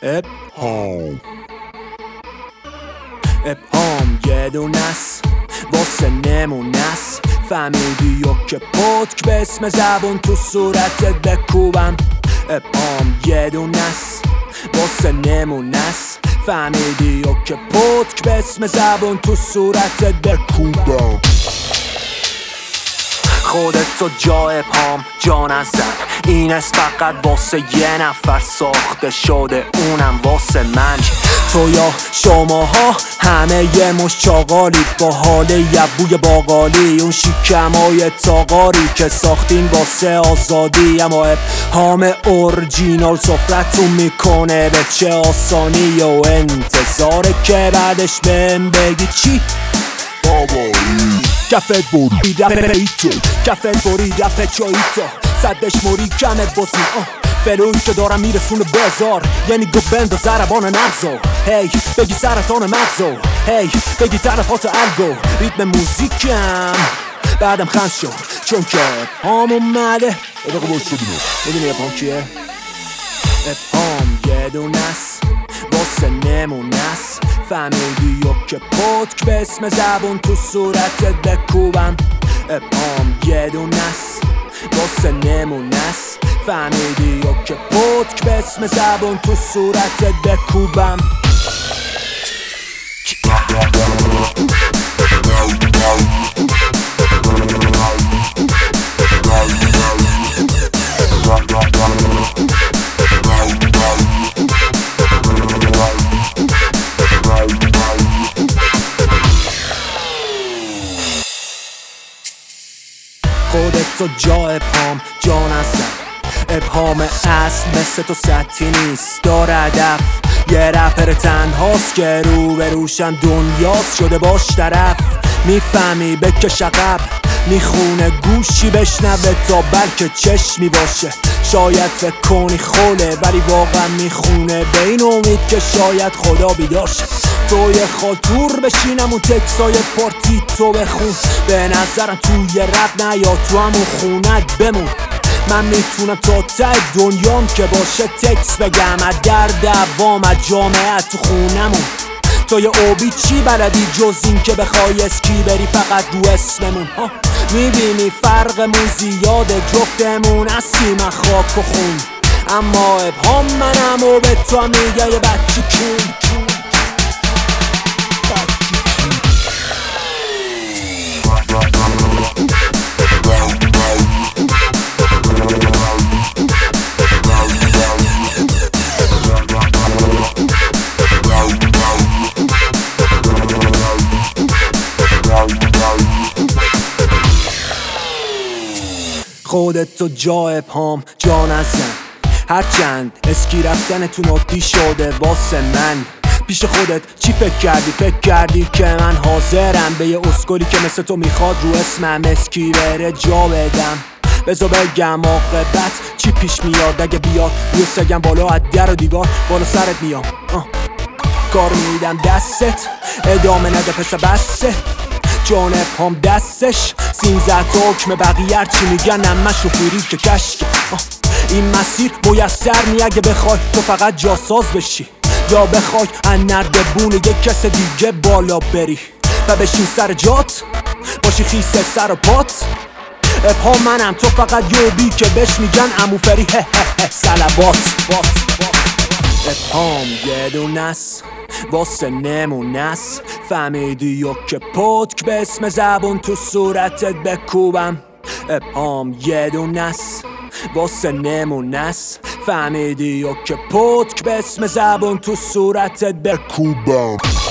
ابهام یه دونست واسه نمونست، فهمیدی یا که پتک به اسم زبون تو صورتت بکوبم. ابهام یه دونست واسه نمونست، فهمیدی یا که پتک به اسم زبون تو صورتت بکوبم. خودت تو جا ابهام جا نزد، این است فقط واسه یه نفر ساخته شده، اونم واسه من. تو یا شماها همه یه مش چاقالی، با حال یبوی باقالی، اون شیکمای تاقاری که ساختین واسه آزادی. اما ابهام اورجینال سفرتون میکنه به چه آسانی و انتظاره که بعدش بهم بگی چی؟ کفت برید رفیتو، کفت برید رفیتو، صدش موری کمه بازی فلوی که دارم میرسونه بازار، یعنی گو بند و زربان نغزو. هی بگی سرطان مغزو، هی بگی طرفات الگو، ریتم موزیکم بعدم خند شد چون که ابهام اومده. اداقه باید شدیم میدونی ابهام کیه؟ ابهام یه دونست واسه نمونست، فهمیدی یا که پتک به اسم زبون تو صورتت بکوبم. ابهام یه دونست واسه نمونست، فهمیدی یا که پتک به اسم زبون تو صورتت بکوبم. خودت تو جا ابهام جا نزد، ابهام اصل مثل تو سطحی نیست، داره هدف. یه رپر تنهاست که رو به روشم دنیاست، شده باش طرف. میفهمی بکش عقب، میخونه گوشی بشنوه تا بلکه چشمی باشه. شاید فکر کنی خوله ولی واقعا میخونه، به این امید که شاید خدا بیدار شه. تو یه خالتور بشینم اون تکسای پارتی تو بخون، به نظرم توی رپ نه یا تو همون خونت بمون. من میتونم تا ته دنیام که باشه تکس بگم، در دوام از جامعه تو خونمون. تو یه اوبی چی بلدی جز این که بخوای اسکی بری فقط رو اسممون؟ میبینی فرقمون زیاده، جفتمون هستیم از خاک و خون، اما ابهام منم و به تو میگه یه بچه کون. خودت تو جا ابهام جا نزن، هرچند اسکی رفتن تو نوتی شده واسه من. پیش خودت چی فکر کردی که من حاضرم به یه اسکولی که مثل تو میخواد رو اسمم اسکی بره جا بدم؟ بذار بگم عاقبت چی پیش میاد اگه بیاد روی سگم بالا از در و دیوار بالا سرت میام. کار میدم دستت ادامه نده پس بسه، جان ابهام دستش سین زد حکم بقیه هرچی میگن همه شوفیری که کشک. این مسیر میسر نی اگه بخوای تو فقط جاساز بشی، یا بخوای ان نردبون یک کس دیگه بالا بری و بشین سر جات باشی خیسه سر و پات. ابهام منم تو فقط یوبی که بهش میگن عمو فری صلوات. ابهام یه دونست واسه نمونست، فهمیدی یا که پتک به اسم زبون تو صورتت بکوبم. ابهام یه دونست واسه نمونست، فهمیدی یا که پتک به اسم زبون تو صورتت بکوبم.